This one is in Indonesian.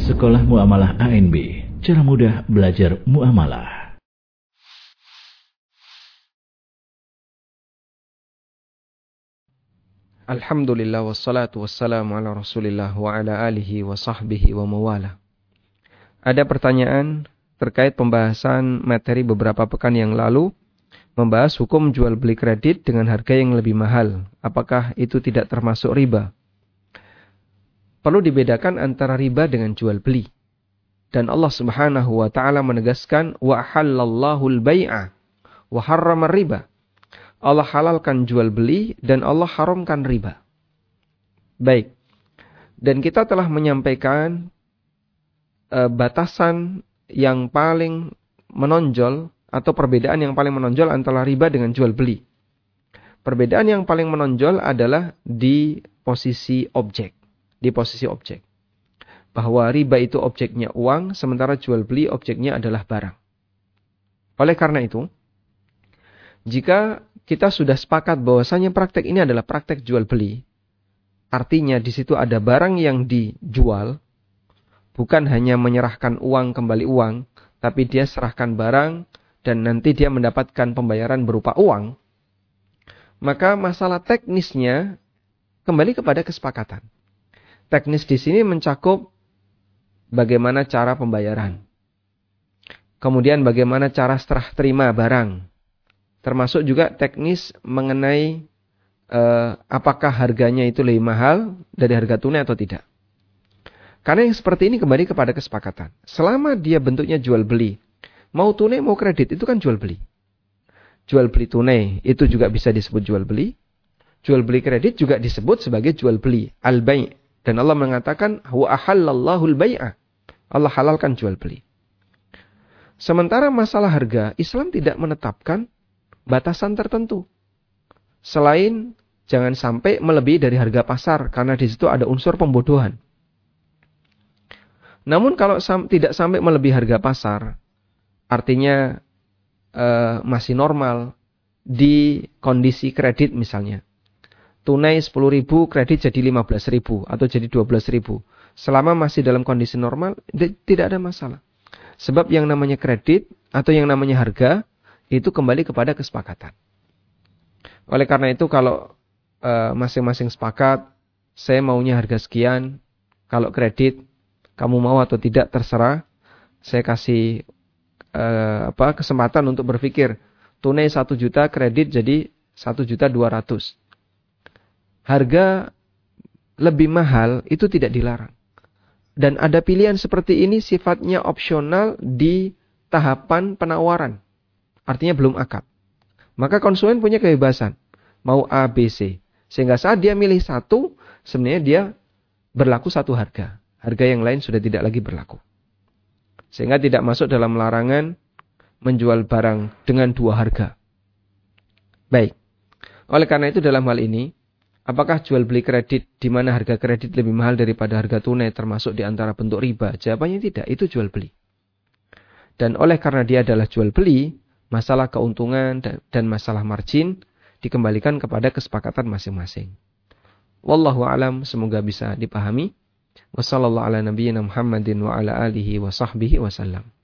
Sekolah Muamalah ANB, cara mudah belajar muamalah. Alhamdulillah wassalatu wassalamu ala Rasulillah wa ala alihi wa sahbihi wa mawala. Ada pertanyaan terkait pembahasan materi beberapa pekan yang lalu, membahas hukum jual beli kredit dengan harga yang lebih mahal. Apakah itu tidak termasuk riba? Perlu dibedakan antara riba dengan jual beli. Dan Allah Subhanahu wa taala menegaskan wa halallahu al-bai'a wa harrama riba. Allah halalkan jual beli dan Allah haramkan riba. Baik. Dan kita telah menyampaikan batasan yang paling menonjol atau perbedaan yang paling menonjol antara riba dengan jual beli. Perbedaan yang paling menonjol adalah di posisi objek. Bahwa riba itu objeknya uang, sementara jual beli objeknya adalah barang. Oleh karena itu, jika kita sudah sepakat bahwasanya praktek ini adalah praktek jual beli, artinya di situ ada barang yang dijual, bukan hanya menyerahkan uang kembali uang, tapi dia serahkan barang dan nanti dia mendapatkan pembayaran berupa uang, maka masalah teknisnya kembali kepada kesepakatan. Teknis di sini mencakup bagaimana cara pembayaran, kemudian bagaimana cara serah terima barang, termasuk juga teknis mengenai apakah harganya itu lebih mahal dari harga tunai atau tidak. Karena yang seperti ini kembali kepada kesepakatan. Selama dia bentuknya jual beli, mau tunai mau kredit, itu kan jual beli. Jual beli tunai itu juga bisa disebut jual beli. Jual beli kredit juga disebut sebagai jual beli, al-bai'. Dan Allah mengatakan wa ahallallahu al-bai'a. Allah halalkan jual beli. Sementara masalah harga, Islam tidak menetapkan batasan tertentu. Selain jangan sampai melebihi dari harga pasar, karena di situ ada unsur pembodohan. Namun kalau tidak sampai melebihi harga pasar, artinya masih normal di kondisi kredit misalnya. Tunai 10.000, kredit jadi 15.000 atau jadi 12.000. Selama masih dalam kondisi normal, tidak ada masalah. Sebab yang namanya kredit atau yang namanya harga, itu kembali kepada kesepakatan. Oleh karena itu kalau masing-masing sepakat, saya maunya harga sekian, kalau kredit, kamu mau atau tidak terserah, saya kasih kesempatan untuk berpikir, tunai 1 juta, kredit jadi 1.200.000. Harga lebih mahal itu tidak dilarang. Dan ada pilihan seperti ini sifatnya opsional di tahapan penawaran. Artinya belum akad. Maka konsumen punya kebebasan. Mau A, B, C. Sehingga saat dia milih satu, sebenarnya dia berlaku satu harga. Harga yang lain sudah tidak lagi berlaku. Sehingga tidak masuk dalam larangan menjual barang dengan 2 harga. Baik. Oleh karena itu dalam hal ini, apakah jual beli kredit di mana harga kredit lebih mahal daripada harga tunai termasuk di antara bentuk riba? Jawabannya tidak, itu jual beli. Dan oleh karena dia adalah jual beli, masalah keuntungan dan masalah margin dikembalikan kepada kesepakatan masing-masing. Wallahu a'lam, semoga bisa dipahami. Wassallallahu ala nabiyyina Muhammadin wa ala alihi wa sahbihi wasallam.